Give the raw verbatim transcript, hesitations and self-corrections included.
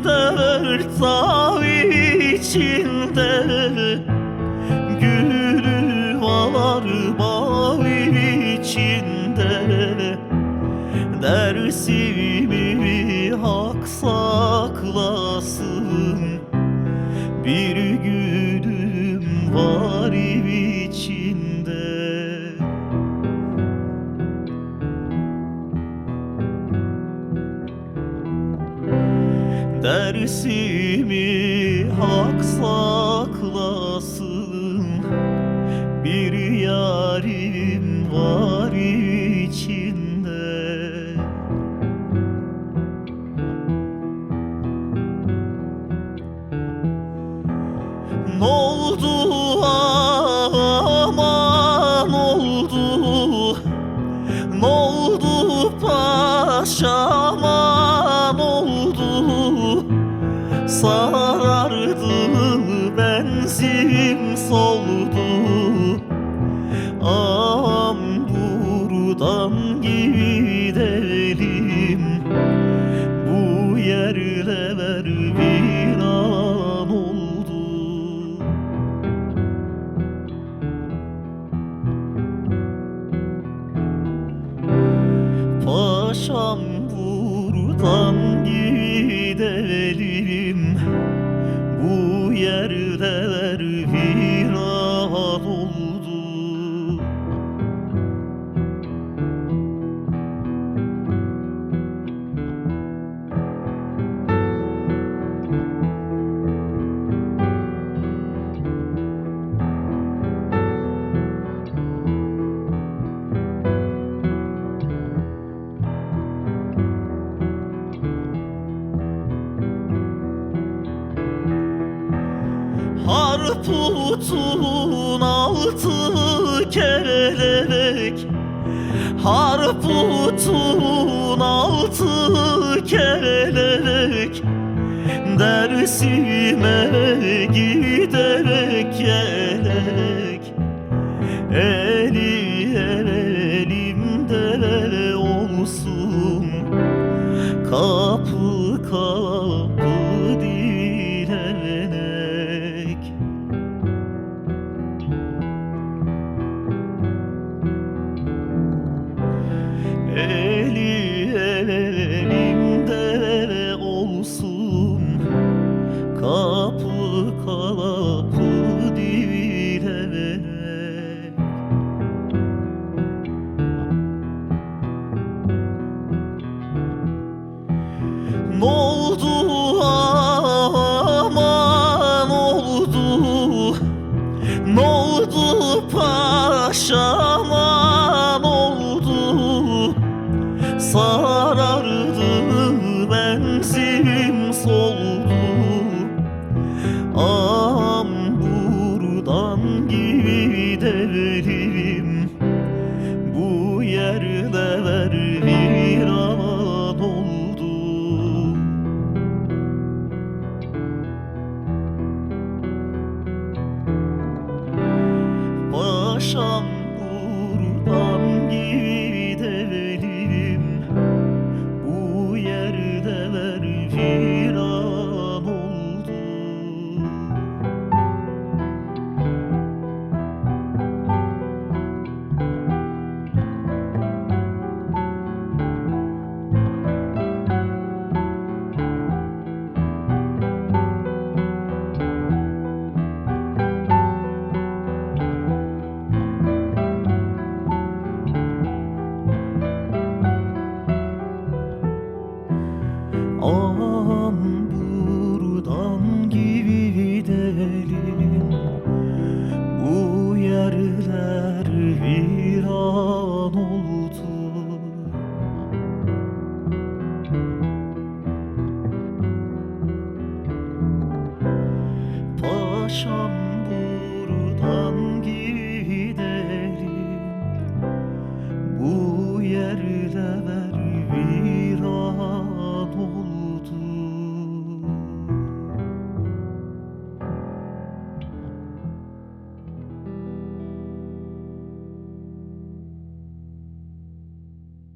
dört dağ içinde gülü var bağ içinde. Dersimi hak saklasın, bir gülüm var içinde. Dersimi hak saklasın, bir yarim var içinde. N'oldu aman oldu, n'oldu paşaman oldu. Sarardı benzin soldu, ağam buradan gidelim, bu yerler viran oldu. Paşam buradan gidelim, bu yerler viran oldu. Harputun altı kelek, harputun altı kelek. Dersime giderek yelek, eli elimde olsun, kapı kapı dilenek. Eli elimde olsun, kapı kapı dilenek. N'oldu aman oldu, n'oldu paşaman oldu. Sarardı benzin